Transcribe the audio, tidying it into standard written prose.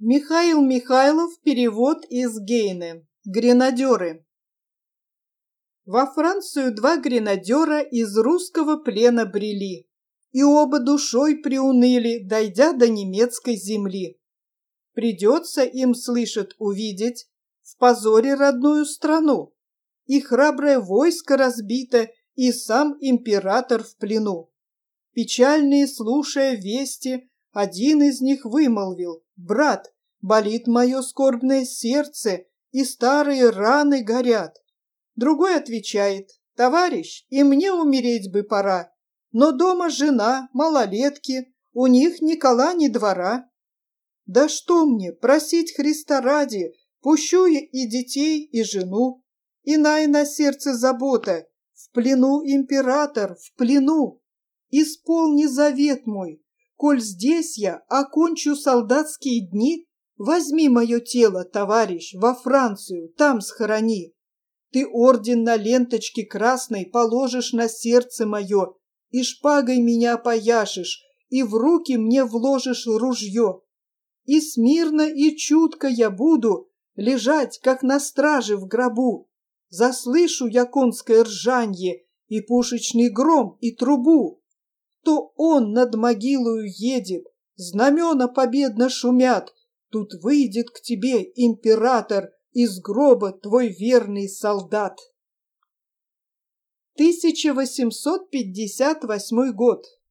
Михаил Михайлов, перевод из Гейне. Гренадеры. Во Францию два гренадера из русского плена брели, и оба душой приуныли, дойдя до немецкой земли. Придется им, слышат, увидеть в позоре родную страну, и храброе войско разбито, и сам император в плену. Печальные, слушая вести, один из них вымолвил: «Брат, болит мое скорбное сердце, и старые раны горят». Другой отвечает: «Товарищ, и мне умереть бы пора, но дома жена, малолетки, у них ни кола, ни двора. Да что мне, просить Христа ради, пущу я и детей, и жену. Иная на сердце забота, в плену император, в плену. Исполни завет мой, коль здесь я окончу солдатские дни, возьми мое тело, товарищ, во Францию, там схорони. Ты орден на ленточке красной положишь на сердце мое, и шпагой меня опояшешь, и в руки мне вложишь ружье. И смирно и чутко я буду лежать, как на страже в гробу. Заслышу я конское ржанье, и пушечный гром, и трубу. То он над могилою едет, знамена победно шумят, тут выйдет к тебе император, из гроба твой верный солдат. 1858 год.